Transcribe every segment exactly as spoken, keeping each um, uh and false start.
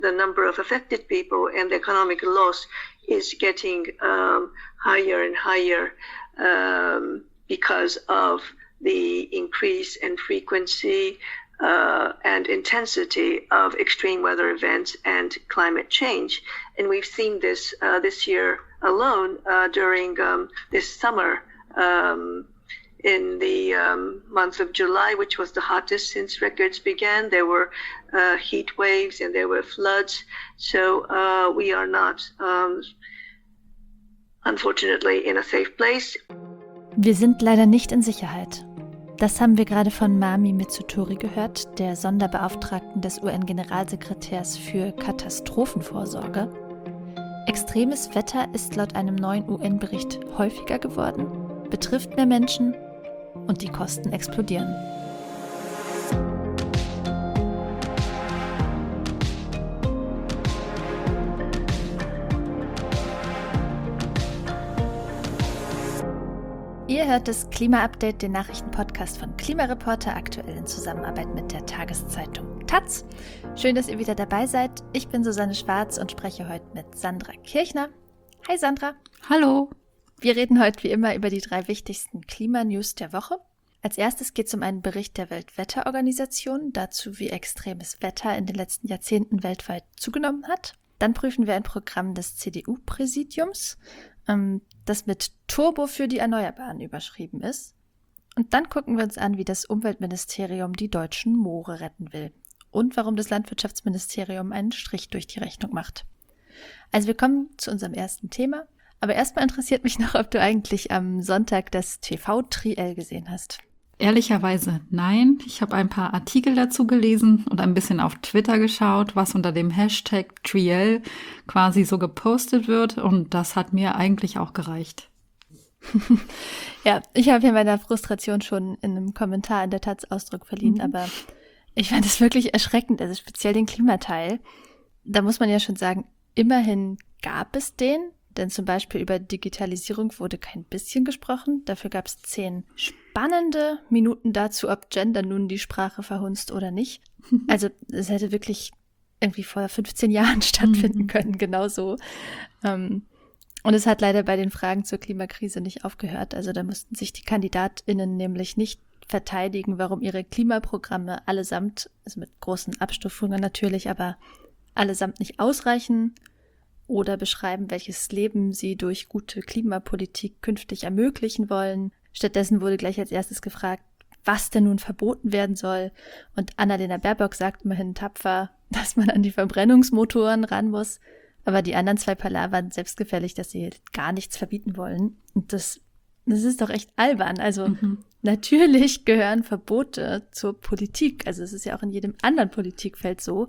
The number of affected people and the economic loss is getting um, higher and higher um, because of the increase in frequency uh, and intensity of extreme weather events and climate change. And we've seen this uh, this year alone uh, during um, this summer. Um, In the um, month of July, which was the hottest since records began, there were uh, heat waves and there were floods. So uh, we are not, um, unfortunately, in a safe place. Wir sind leider nicht in Sicherheit. Das haben wir gerade von Mami Mitsutori gehört, der Sonderbeauftragten des U N-Generalsekretärs für Katastrophenvorsorge. Extremes Wetter ist laut einem neuen U N-Bericht häufiger geworden, betrifft mehr Menschen und die Kosten explodieren. Ihr hört das Klima-Update, den Nachrichtenpodcast von Klimareporter, aktuell in Zusammenarbeit mit der Tageszeitung Taz. Schön, dass ihr wieder dabei seid. Ich bin Susanne Schwarz und spreche heute mit Sandra Kirchner. Hi Sandra. Hallo. Wir reden heute wie immer über die drei wichtigsten Klimanews der Woche. Als erstes geht es um einen Bericht der Weltwetterorganisation, dazu wie extremes Wetter in den letzten Jahrzehnten weltweit zugenommen hat. Dann prüfen wir ein Programm des C D U-Präsidiums, ähm, das mit Turbo für die Erneuerbaren überschrieben ist. Und dann gucken wir uns an, wie das Umweltministerium die deutschen Moore retten will und warum das Landwirtschaftsministerium einen Strich durch die Rechnung macht. Also wir kommen zu unserem ersten Thema. Aber erstmal interessiert mich noch, ob du eigentlich am Sonntag das T V-Triell gesehen hast. Ehrlicherweise nein. Ich habe ein paar Artikel dazu gelesen und ein bisschen auf Twitter geschaut, was unter dem Hashtag Triell quasi so gepostet wird. Und das hat mir eigentlich auch gereicht. Ja, ich habe hier meiner Frustration schon in einem Kommentar in der Taz Ausdruck verliehen, mhm. aber ich fand es wirklich erschreckend, also speziell den Klimateil. Da muss man ja schon sagen, immerhin gab es den. Denn zum Beispiel über Digitalisierung wurde kein bisschen gesprochen. Dafür gab es zehn spannende Minuten dazu, ob Gender nun die Sprache verhunzt oder nicht. Also es hätte wirklich irgendwie vor fünfzehn Jahren stattfinden können, genau so. Und es hat leider bei den Fragen zur Klimakrise nicht aufgehört. Also da mussten sich die KandidatInnen nämlich nicht verteidigen, warum ihre Klimaprogramme allesamt, also mit großen Abstufungen natürlich, aber allesamt nicht ausreichen, oder beschreiben, welches Leben sie durch gute Klimapolitik künftig ermöglichen wollen. Stattdessen wurde gleich als erstes gefragt, was denn nun verboten werden soll. Und Annalena Baerbock sagt immerhin tapfer, dass man an die Verbrennungsmotoren ran muss. Aber die anderen zwei palavern selbstgefällig, dass sie gar nichts verbieten wollen. Und das, das ist doch echt albern. Also mhm. natürlich gehören Verbote zur Politik. Also es ist ja auch in jedem anderen Politikfeld so.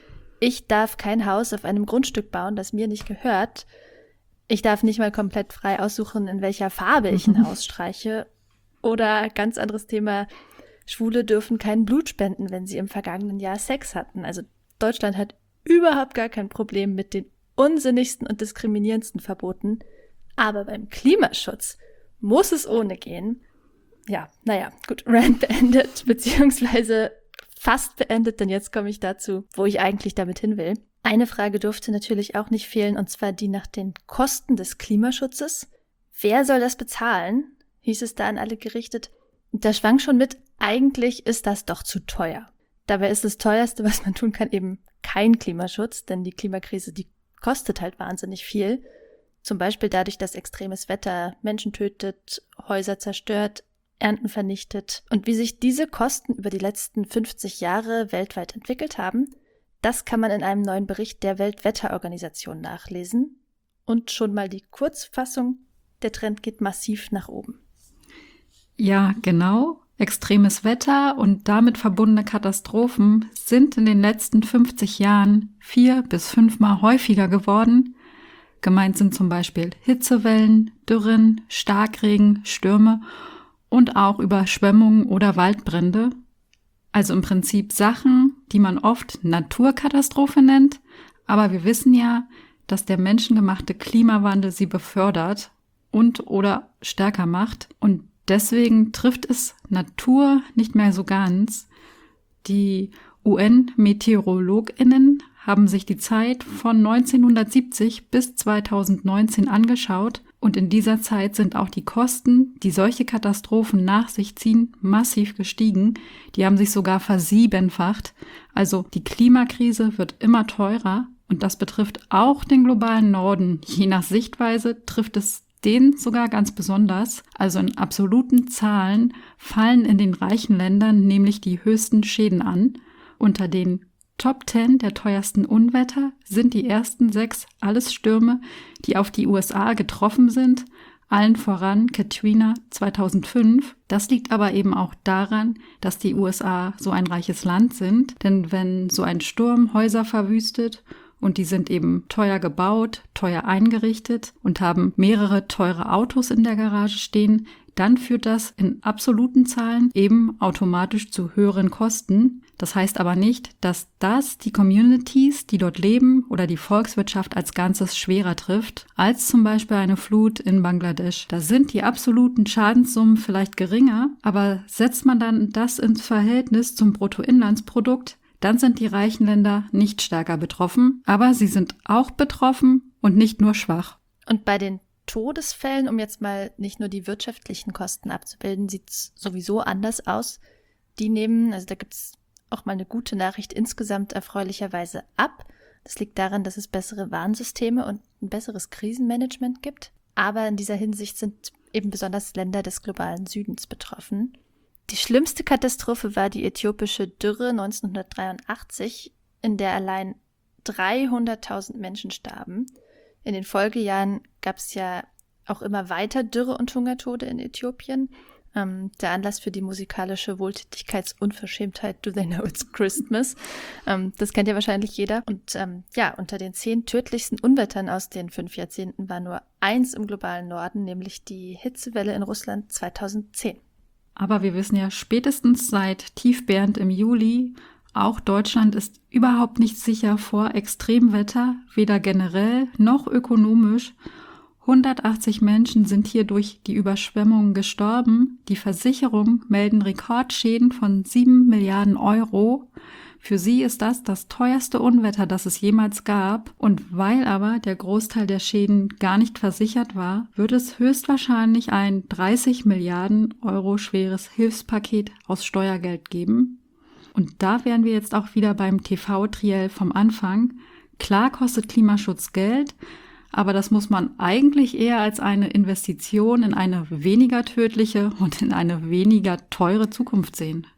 Ich darf kein Haus auf einem Grundstück bauen, das mir nicht gehört. Ich darf nicht mal komplett frei aussuchen, in welcher Farbe ich ein Haus streiche. Oder ganz anderes Thema, Schwule dürfen kein Blut spenden, wenn sie im vergangenen Jahr Sex hatten. Also Deutschland hat überhaupt gar kein Problem mit den unsinnigsten und diskriminierendsten Verboten. Aber beim Klimaschutz muss es ohne gehen. Ja, naja, gut, Rant beendet, beziehungsweise fast beendet, denn jetzt komme ich dazu, wo ich eigentlich damit hin will. Eine Frage durfte natürlich auch nicht fehlen, und zwar die nach den Kosten des Klimaschutzes. Wer soll das bezahlen? Hieß es da an alle gerichtet. Und da schwang schon mit, eigentlich ist das doch zu teuer. Dabei ist das Teuerste, was man tun kann, eben kein Klimaschutz, denn die Klimakrise, die kostet halt wahnsinnig viel. Zum Beispiel dadurch, dass extremes Wetter Menschen tötet, Häuser zerstört, Ernten vernichtet. Und wie sich diese Kosten über die letzten fünfzig Jahre weltweit entwickelt haben, das kann man in einem neuen Bericht der Weltwetterorganisation nachlesen. Und schon mal die Kurzfassung, der Trend geht massiv nach oben. Ja, genau. Extremes Wetter und damit verbundene Katastrophen sind in den letzten fünfzig Jahren vier bis fünfmal häufiger geworden. Gemeint sind zum Beispiel Hitzewellen, Dürren, Starkregen, Stürme und auch Überschwemmungen oder Waldbrände. Also im Prinzip Sachen, die man oft Naturkatastrophe nennt, aber wir wissen ja, dass der menschengemachte Klimawandel sie befördert und oder stärker macht. Und deswegen trifft es Natur nicht mehr so ganz. Die U N-MeteorologInnen haben sich die Zeit von neunzehnhundertsiebzig bis zweitausendneunzehn angeschaut und in dieser Zeit sind auch die Kosten, die solche Katastrophen nach sich ziehen, massiv gestiegen. Die haben sich sogar versiebenfacht. Also die Klimakrise wird immer teurer und das betrifft auch den globalen Norden. Je nach Sichtweise trifft es den sogar ganz besonders. Also in absoluten Zahlen fallen in den reichen Ländern nämlich die höchsten Schäden an. Unter den Top zehn der teuersten Unwetter sind die ersten sechs alles Stürme, die auf die U S A getroffen sind, allen voran Katrina zweitausendfünf. Das liegt aber eben auch daran, dass die U S A so ein reiches Land sind, denn wenn so ein Sturm Häuser verwüstet und die sind eben teuer gebaut, teuer eingerichtet und haben mehrere teure Autos in der Garage stehen, dann führt das in absoluten Zahlen eben automatisch zu höheren Kosten. Das heißt aber nicht, dass das die Communities, die dort leben, oder die Volkswirtschaft als Ganzes schwerer trifft, als zum Beispiel eine Flut in Bangladesch. Da sind die absoluten Schadenssummen vielleicht geringer, aber setzt man dann das ins Verhältnis zum Bruttoinlandsprodukt, dann sind die reichen Länder nicht stärker betroffen, aber sie sind auch betroffen und nicht nur schwach. Und bei den Todesfällen, um jetzt mal nicht nur die wirtschaftlichen Kosten abzubilden, sieht es sowieso anders aus. Die nehmen, also da gibt es auch mal eine gute Nachricht, insgesamt erfreulicherweise ab. Das liegt daran, dass es bessere Warnsysteme und ein besseres Krisenmanagement gibt. Aber in dieser Hinsicht sind eben besonders Länder des globalen Südens betroffen. Die schlimmste Katastrophe war die äthiopische Dürre neunzehnhundertdreiundachtzig, in der allein dreihunderttausend Menschen starben. In den Folgejahren gab es ja auch immer weiter Dürre und Hungertode in Äthiopien. Ähm, der Anlass für die musikalische Wohltätigkeitsunverschämtheit Do They Know It's Christmas. Ähm, das kennt ja wahrscheinlich jeder. Und ähm, ja, unter den zehn tödlichsten Unwettern aus den fünf Jahrzehnten war nur eins im globalen Norden, nämlich die Hitzewelle in Russland zweitausendzehn. Aber wir wissen ja spätestens seit Tiefbernd im Juli, auch Deutschland ist überhaupt nicht sicher vor Extremwetter, weder generell noch ökonomisch. hundertachtzig Menschen sind hier durch die Überschwemmungen gestorben. Die Versicherungen melden Rekordschäden von sieben Milliarden Euro. Für sie ist das das teuerste Unwetter, das es jemals gab. Und weil aber der Großteil der Schäden gar nicht versichert war, wird es höchstwahrscheinlich ein dreißig Milliarden Euro schweres Hilfspaket aus Steuergeld geben. Und da wären wir jetzt auch wieder beim T V-Triell vom Anfang. Klar kostet Klimaschutz Geld, aber das muss man eigentlich eher als eine Investition in eine weniger tödliche und in eine weniger teure Zukunft sehen.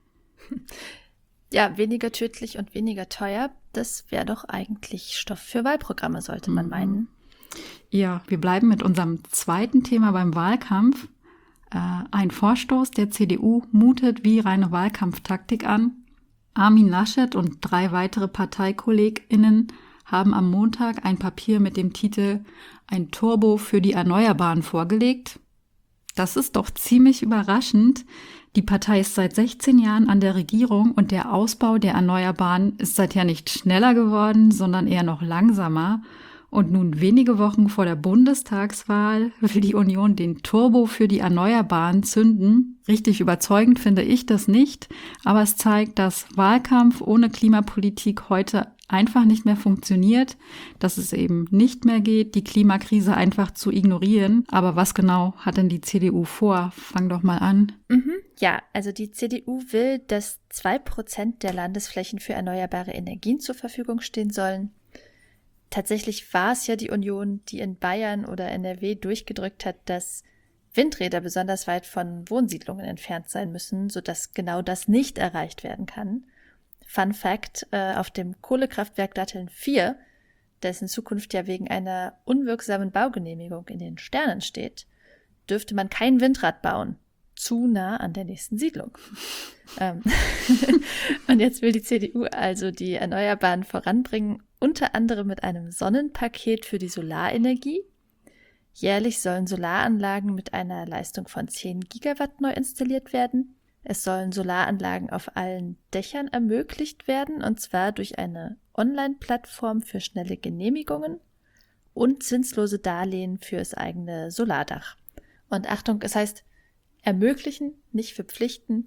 Ja, weniger tödlich und weniger teuer, das wäre doch eigentlich Stoff für Wahlprogramme, sollte man meinen. Ja, wir bleiben mit unserem zweiten Thema beim Wahlkampf. Ein Vorstoß der C D U mutet wie reine Wahlkampftaktik an. Armin Laschet und drei weitere ParteikollegInnen haben am Montag ein Papier mit dem Titel Ein Turbo für die Erneuerbaren vorgelegt. Das ist doch ziemlich überraschend. Die Partei ist seit sechzehn Jahren an der Regierung und der Ausbau der Erneuerbaren ist seither nicht schneller geworden, sondern eher noch langsamer. Und nun wenige Wochen vor der Bundestagswahl will die Union den Turbo für die Erneuerbaren zünden. Richtig überzeugend finde ich das nicht, aber es zeigt, dass Wahlkampf ohne Klimapolitik heute einfach nicht mehr funktioniert, dass es eben nicht mehr geht, die Klimakrise einfach zu ignorieren. Aber was genau hat denn die C D U vor? Fang doch mal an. Mhm, ja, also die C D U will, dass zwei Prozent der Landesflächen für erneuerbare Energien zur Verfügung stehen sollen. Tatsächlich war es ja die Union, die in Bayern oder N R W durchgedrückt hat, dass Windräder besonders weit von Wohnsiedlungen entfernt sein müssen, sodass genau das nicht erreicht werden kann. Fun Fact, äh, auf dem Kohlekraftwerk Datteln vier, das in Zukunft ja wegen einer unwirksamen Baugenehmigung in den Sternen steht, dürfte man kein Windrad bauen. Zu nah an der nächsten Siedlung. ähm Und jetzt will die C D U also die Erneuerbaren voranbringen, unter anderem mit einem Sonnenpaket für die Solarenergie. Jährlich sollen Solaranlagen mit einer Leistung von zehn Gigawatt neu installiert werden. Es sollen Solaranlagen auf allen Dächern ermöglicht werden, und zwar durch eine Online-Plattform für schnelle Genehmigungen und zinslose Darlehen fürs eigene Solardach. Und Achtung, es heißt ermöglichen, nicht verpflichten.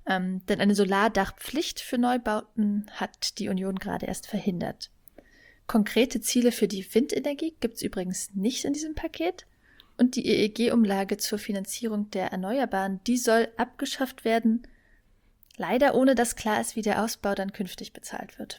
Ähm, denn eine Solardachpflicht für Neubauten hat die Union gerade erst verhindert. Konkrete Ziele für die Windenergie gibt es übrigens nicht in diesem Paket. Und die E E G-Umlage zur Finanzierung der Erneuerbaren, die soll abgeschafft werden, leider ohne dass klar ist, wie der Ausbau dann künftig bezahlt wird.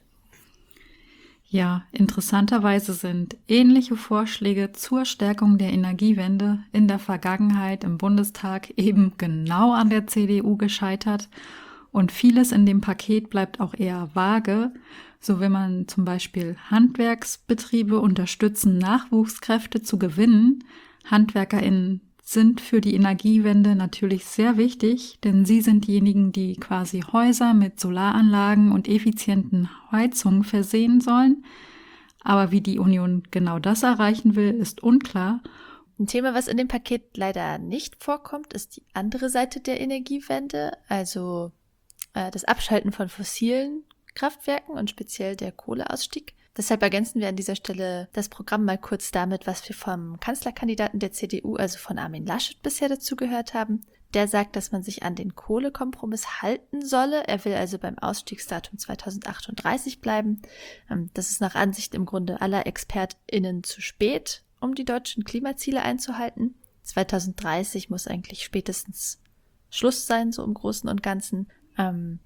Ja, interessanterweise sind ähnliche Vorschläge zur Stärkung der Energiewende in der Vergangenheit im Bundestag eben genau an der C D U gescheitert. Und vieles in dem Paket bleibt auch eher vage. So will man zum Beispiel Handwerksbetriebe unterstützen, Nachwuchskräfte zu gewinnen. HandwerkerInnen sind für die Energiewende natürlich sehr wichtig, denn sie sind diejenigen, die quasi Häuser mit Solaranlagen und effizienten Heizungen versehen sollen. Aber wie die Union genau das erreichen will, ist unklar. Ein Thema, was in dem Paket leider nicht vorkommt, ist die andere Seite der Energiewende, also äh, das Abschalten von fossilen Kraftwerken und speziell der Kohleausstieg. Deshalb ergänzen wir an dieser Stelle das Programm mal kurz damit, was wir vom Kanzlerkandidaten der C D U, also von Armin Laschet, bisher dazu gehört haben. Der sagt, dass man sich an den Kohlekompromiss halten solle. Er will also beim Ausstiegsdatum zweitausendachtunddreißig bleiben. Das ist nach Ansicht im Grunde aller ExpertInnen zu spät, um die deutschen Klimaziele einzuhalten. zweitausenddreißig muss eigentlich spätestens Schluss sein, so im Großen und Ganzen. Ähm,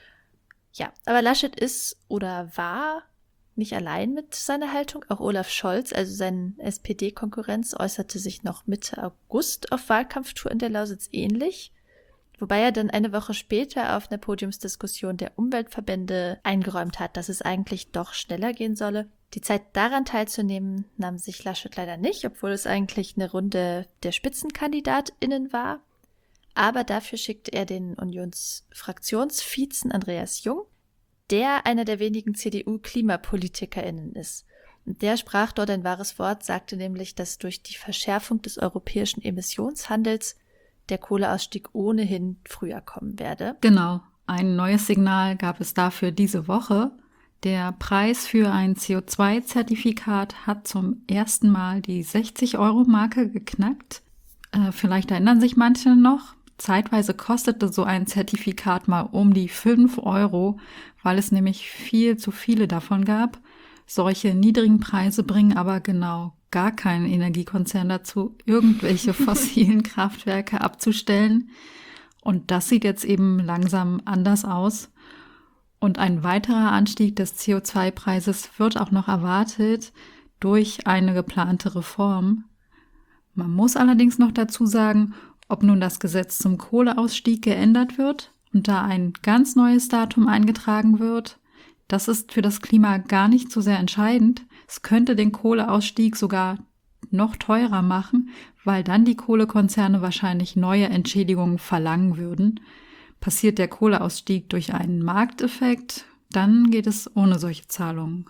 ja, aber Laschet ist oder war nicht allein mit seiner Haltung. Auch Olaf Scholz, also sein S P D-Konkurrenz, äußerte sich noch Mitte August auf Wahlkampftour in der Lausitz ähnlich, wobei er dann eine Woche später auf einer Podiumsdiskussion der Umweltverbände eingeräumt hat, dass es eigentlich doch schneller gehen solle. Die Zeit daran teilzunehmen, nahm sich Laschet leider nicht, obwohl es eigentlich eine Runde der SpitzenkandidatInnen war. Aber dafür schickte er den Unionsfraktionsvizen Andreas Jung, der einer der wenigen C D U-KlimapolitikerInnen ist. Und der sprach dort ein wahres Wort, sagte nämlich, dass durch die Verschärfung des europäischen Emissionshandels der Kohleausstieg ohnehin früher kommen werde. Genau, ein neues Signal gab es dafür diese Woche. Der Preis für ein C O zwei Zertifikat hat zum ersten Mal die sechzig-Euro-Marke geknackt. Äh, vielleicht erinnern sich manche noch. Zeitweise kostete so ein Zertifikat mal um die fünf Euro, weil es nämlich viel zu viele davon gab. Solche niedrigen Preise bringen aber genau gar keinen Energiekonzern dazu, irgendwelche fossilen Kraftwerke abzustellen. Und das sieht jetzt eben langsam anders aus. Und ein weiterer Anstieg des C O zwei Preises wird auch noch erwartet durch eine geplante Reform. Man muss allerdings noch dazu sagen, ob nun das Gesetz zum Kohleausstieg geändert wird und da ein ganz neues Datum eingetragen wird, das ist für das Klima gar nicht so sehr entscheidend. Es könnte den Kohleausstieg sogar noch teurer machen, weil dann die Kohlekonzerne wahrscheinlich neue Entschädigungen verlangen würden. Passiert der Kohleausstieg durch einen Markteffekt, dann geht es ohne solche Zahlungen.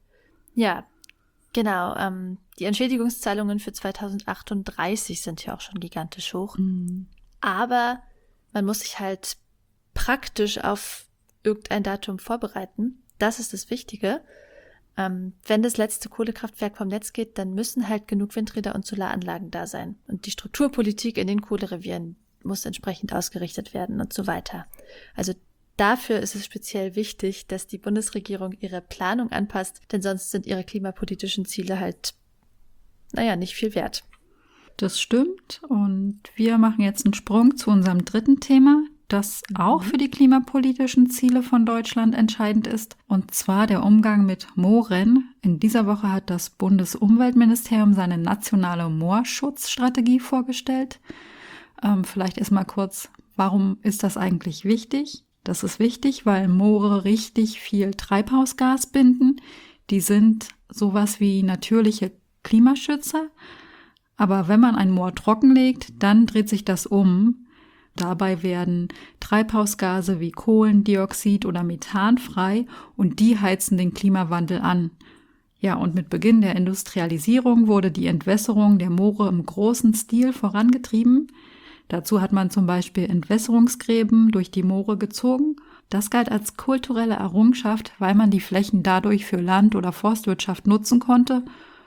Ja, genau. Ähm, die Entschädigungszahlungen für zweitausendachtunddreißig sind ja auch schon gigantisch hoch. Mhm. Aber man muss sich halt praktisch auf irgendein Datum vorbereiten. Das ist das Wichtige. Ähm, wenn das letzte Kohlekraftwerk vom Netz geht, dann müssen halt genug Windräder und Solaranlagen da sein. Und die Strukturpolitik in den Kohlerevieren muss entsprechend ausgerichtet werden und so weiter. Also dafür ist es speziell wichtig, dass die Bundesregierung ihre Planung anpasst, denn sonst sind ihre klimapolitischen Ziele halt, naja, nicht viel wert. Das stimmt und wir machen jetzt einen Sprung zu unserem dritten Thema, das auch für die klimapolitischen Ziele von Deutschland entscheidend ist, und zwar der Umgang mit Mooren. In dieser Woche hat das Bundesumweltministerium seine nationale Moorschutzstrategie vorgestellt. Ähm, vielleicht erstmal kurz, warum ist das eigentlich wichtig? Das ist wichtig, weil Moore richtig viel Treibhausgas binden. Die sind sowas wie natürliche Klimaschützer. Aber wenn man ein Moor trockenlegt, dann dreht sich das um. Dabei werden Treibhausgase wie Kohlendioxid oder Methan frei und die heizen den Klimawandel an. Ja, und mit Beginn der Industrialisierung wurde die Entwässerung der Moore im großen Stil vorangetrieben. Dazu hat man zum Beispiel Entwässerungsgräben durch die Moore gezogen. Das galt als kulturelle Errungenschaft, weil man die Flächen dadurch für Land- oder Forstwirtschaft nutzen konnte.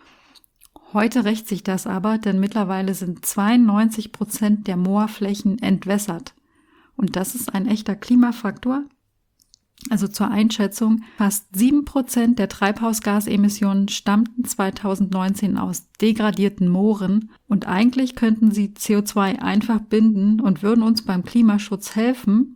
Heute rächt sich das aber, denn mittlerweile sind zweiundneunzig Prozent der Moorflächen entwässert. Und das ist ein echter Klimafaktor. Also zur Einschätzung, fast sieben Prozent der Treibhausgasemissionen stammten zweitausendneunzehn aus degradierten Mooren und eigentlich könnten sie C O zwei einfach binden und würden uns beim Klimaschutz helfen.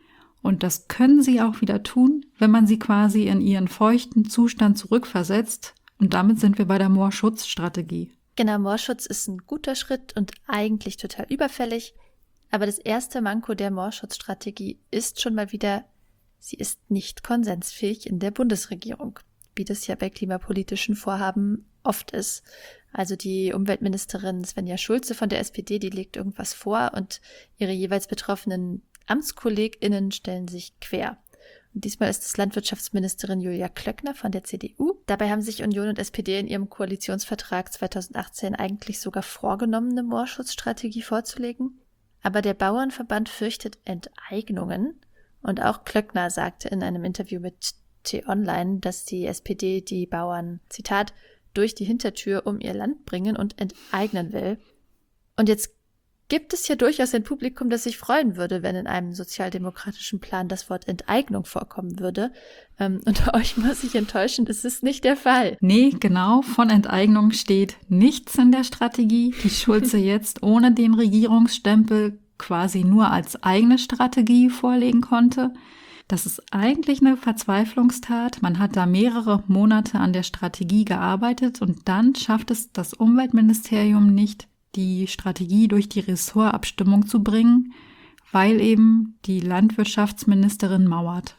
Und das können sie auch wieder tun, wenn man sie quasi in ihren feuchten Zustand zurückversetzt. Und damit sind wir bei der Moorschutzstrategie. Genau, Moorschutz ist ein guter Schritt und eigentlich total überfällig. Aber das erste Manko der Moorschutzstrategie ist schon mal wieder, sie ist nicht konsensfähig in der Bundesregierung, wie das ja bei klimapolitischen Vorhaben oft ist. Also die Umweltministerin Svenja Schulze von der S P D, die legt irgendwas vor und ihre jeweils betroffenen AmtskollegInnen stellen sich quer. Und diesmal ist es Landwirtschaftsministerin Julia Klöckner von der C D U. Dabei haben sich Union und S P D in ihrem Koalitionsvertrag zweitausendachtzehn eigentlich sogar vorgenommen, eine Moorschutzstrategie vorzulegen. Aber der Bauernverband fürchtet Enteignungen. Und auch Klöckner sagte in einem Interview mit T-Online, dass die S P D die Bauern, Zitat, durch die Hintertür um ihr Land bringen und enteignen will. Und jetzt gibt es ja durchaus ein Publikum, das sich freuen würde, wenn in einem sozialdemokratischen Plan das Wort Enteignung vorkommen würde. Ähm, und euch muss ich enttäuschen, das ist nicht der Fall. Nee, genau, von Enteignung steht nichts in der Strategie, die Schulze jetzt ohne den Regierungsstempel quasi nur als eigene Strategie vorlegen konnte. Das ist eigentlich eine Verzweiflungstat. Man hat da mehrere Monate an der Strategie gearbeitet und dann schafft es das Umweltministerium nicht, die Strategie durch die Ressortabstimmung zu bringen, weil eben die Landwirtschaftsministerin mauert.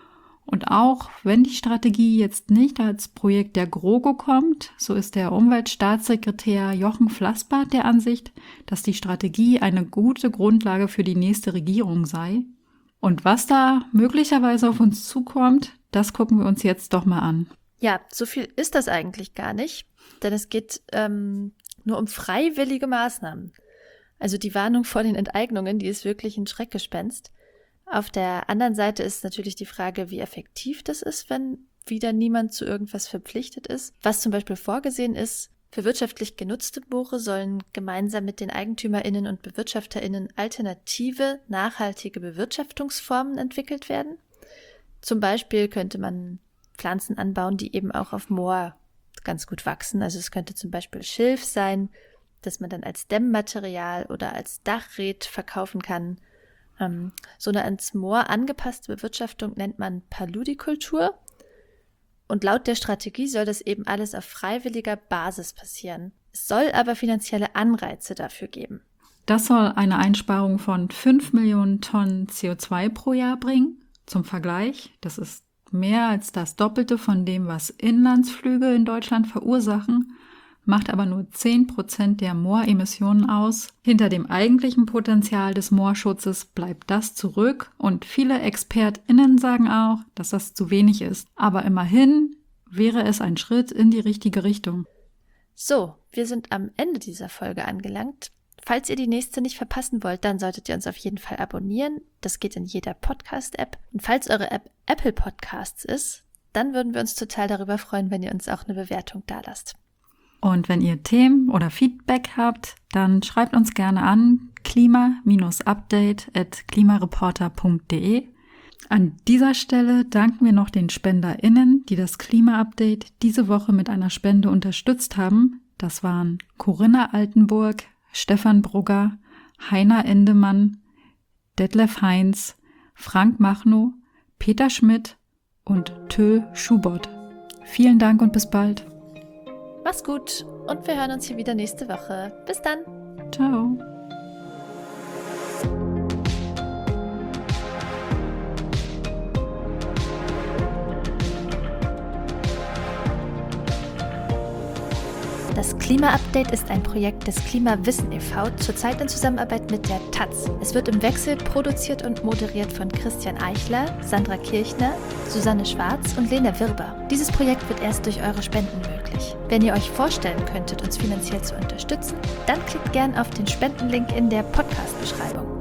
Und auch wenn die Strategie jetzt nicht als Projekt der GroKo kommt, so ist der Umweltstaatssekretär Jochen Flassbart der Ansicht, dass die Strategie eine gute Grundlage für die nächste Regierung sei. Und was da möglicherweise auf uns zukommt, das gucken wir uns jetzt doch mal an. Ja, so viel ist das eigentlich gar nicht, denn es geht ähm, nur um freiwillige Maßnahmen. Also die Warnung vor den Enteignungen, die ist wirklich ein Schreckgespenst. Auf der anderen Seite ist natürlich die Frage, wie effektiv das ist, wenn wieder niemand zu irgendwas verpflichtet ist. Was zum Beispiel vorgesehen ist, für wirtschaftlich genutzte Moore sollen gemeinsam mit den EigentümerInnen und BewirtschafterInnen alternative, nachhaltige Bewirtschaftungsformen entwickelt werden. Zum Beispiel könnte man Pflanzen anbauen, die eben auch auf Moor ganz gut wachsen. Also es könnte zum Beispiel Schilf sein, das man dann als Dämmmaterial oder als Dachret verkaufen kann. Ähm, so eine ans Moor angepasste Bewirtschaftung nennt man Paludikultur. Und laut der Strategie soll das eben alles auf freiwilliger Basis passieren. Es soll aber finanzielle Anreize dafür geben. Das soll eine Einsparung von fünf Millionen Tonnen C O zwei pro Jahr bringen. Zum Vergleich, das ist mehr als das Doppelte von dem, was Inlandsflüge in Deutschland verursachen, macht aber nur zehn Prozent der Mooremissionen aus. Hinter dem eigentlichen Potenzial des Moorschutzes bleibt das zurück und viele ExpertInnen sagen auch, dass das zu wenig ist. Aber immerhin wäre es ein Schritt in die richtige Richtung. So, wir sind am Ende dieser Folge angelangt. Falls ihr die nächste nicht verpassen wollt, dann solltet ihr uns auf jeden Fall abonnieren. Das geht in jeder Podcast-App. Und falls eure App Apple Podcasts ist, dann würden wir uns total darüber freuen, wenn ihr uns auch eine Bewertung dalasst. Und wenn ihr Themen oder Feedback habt, dann schreibt uns gerne an klima-update at klimareporter punkt de. An dieser Stelle danken wir noch den SpenderInnen, die das Klima-Update diese Woche mit einer Spende unterstützt haben. Das waren Corinna Altenburg, Stefan Brugger, Heiner Endemann, Detlef Heinz, Frank Machnow, Peter Schmidt und Tö Schubert. Vielen Dank und bis bald. Mach's gut und wir hören uns hier wieder nächste Woche. Bis dann. Ciao. Das Klima-Update ist ein Projekt des Klimawissen e V, zurzeit in Zusammenarbeit mit der Taz. Es wird im Wechsel produziert und moderiert von Christian Eichler, Sandra Kirchner, Susanne Schwarz und Lena Wirber. Dieses Projekt wird erst durch eure Spenden möglich. Wenn ihr euch vorstellen könntet, uns finanziell zu unterstützen, dann klickt gern auf den Spendenlink in der Podcast-Beschreibung.